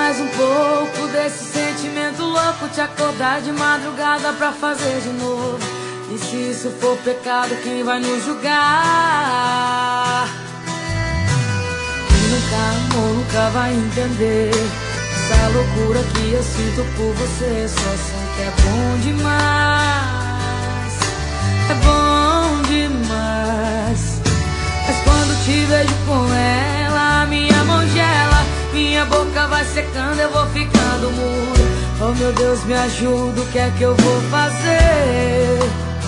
mais um pouco desse sentimento louco, te acordar de madrugada pra fazer de novo. E se isso for pecado, quem vai nos julgar? Quem nunca amou nunca vai entender essa loucura que eu sinto por você. Só sei que é bom demais, é bom demais. Mas quando te vejo com ela, minha mão gela, minha boca vai secando, eu vou ficando mudo. Oh meu Deus, me ajuda, o que é que eu vou fazer?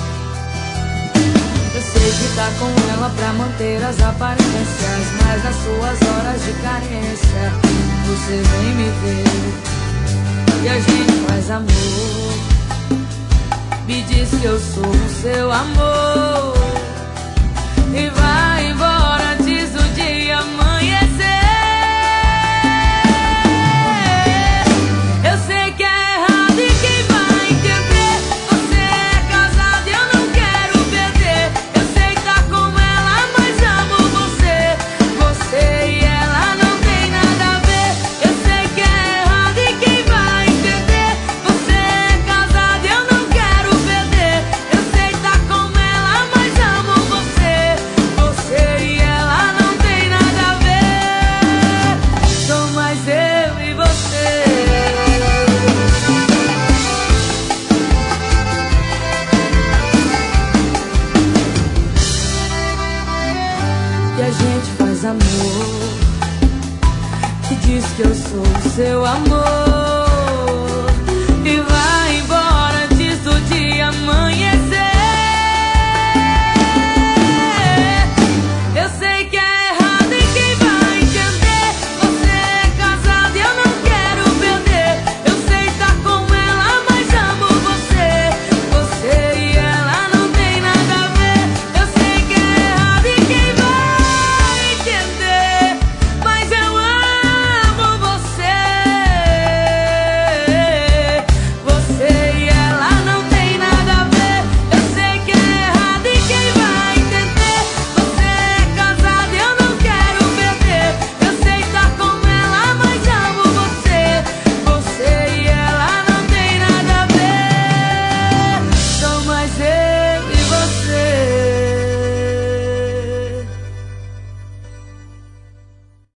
Eu sei que tá com ela pra manter as aparências, mas nas suas horas de carência você vem me ver e a gente faz amor. Me diz que eu sou o seu amor e vai embora antes do dia amanhecer. Eu sei que é errado e quem vai entender? Você é casado e eu não quero perder. Eu sei que tá com ela, mas amo você. Você e ela não tem nada a ver. Eu sei que é errado e quem vai entender? Você é casado e eu não quero perder. Eu sei que tá com ela, mas amo você. Você e ela não tem nada a ver. Sou mais eu e você. E a gente faz amor, que diz que eu sou o seu amor.